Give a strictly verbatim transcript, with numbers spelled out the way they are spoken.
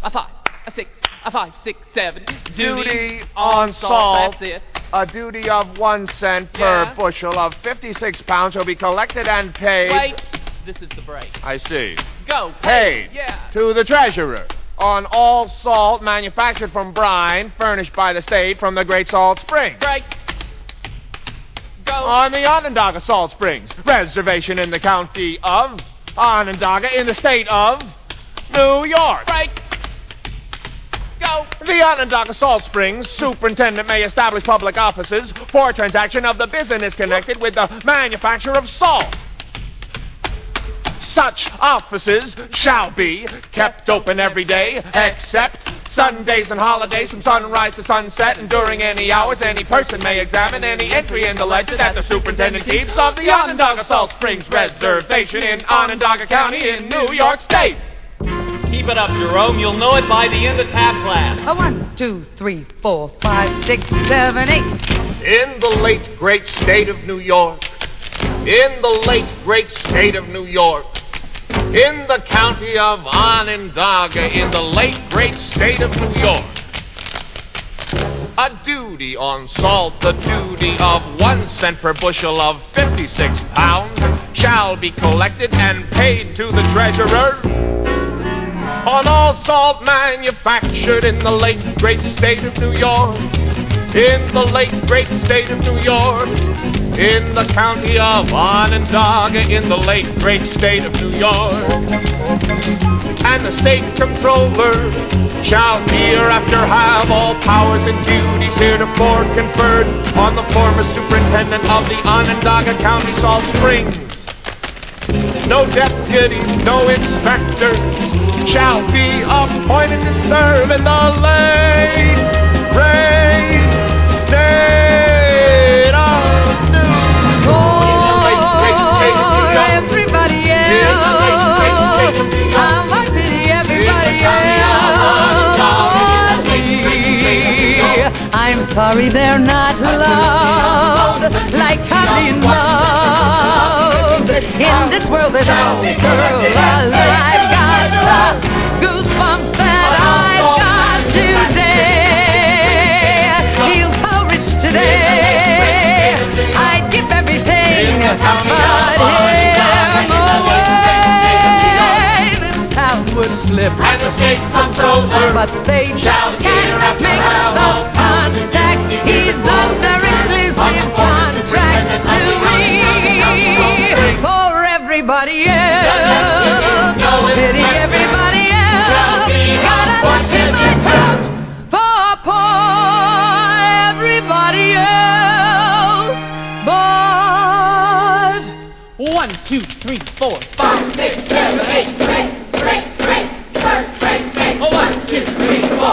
a five, a six, a five, six, seven. Duty, Duty on salt. That's it. A duty of one cent per Yeah. bushel of fifty-six pounds will be collected and paid. Wait. This is the break. I see. Go. Paid Yeah. to the treasurer on all salt manufactured from brine furnished by the state from the Great Salt Springs. Break. Go. On the Onondaga Salt Springs reservation in the county of Onondaga in the state of New York. Break. Go. The Onondaga Salt Springs superintendent may establish public offices for transaction of the business connected with the manufacture of salt. Such offices shall be kept open every day, except Sundays and holidays from sunrise to sunset, and during any hours any person may examine any entry in the ledger that the superintendent keeps of the Onondaga Salt Springs Reservation in Onondaga County in New York State. Keep it up, Jerome. You'll know it by the end of tab class. A one, two, three, four, five, six, seven, eight. In the late great state of New York, in the late great state of New York, in the county of Onondaga, in the late great state of New York, a duty on salt, the duty of one cent per bushel of fifty-six pounds, shall be collected and paid to the treasurer on all salt manufactured in the late great state of New York, in the late great state of New York, in the county of Onondaga, in the late great state of New York. And the state controller shall hereafter have all powers and duties heretofore conferred on the former superintendent of the Onondaga County Salt Springs. No deputies, no inspectors shall be appointed to serve in the late great state of New York. Oh, everybody else. How I pity everybody else. I'm sorry they're not loved like I've been loved. In this world there's no girl alive got the goosebumps that I've got today. Feel so rich today. I'd give everything but him away. This town would slip And the state controller but they just can't make the contact. He's under exclusive contract to me. For everybody else, pity everybody else. Gotta look in my couch for poor everybody else. But One, two, three, four, five, six, seven, eight. Break, break, break. First break, break. One, two, three, four.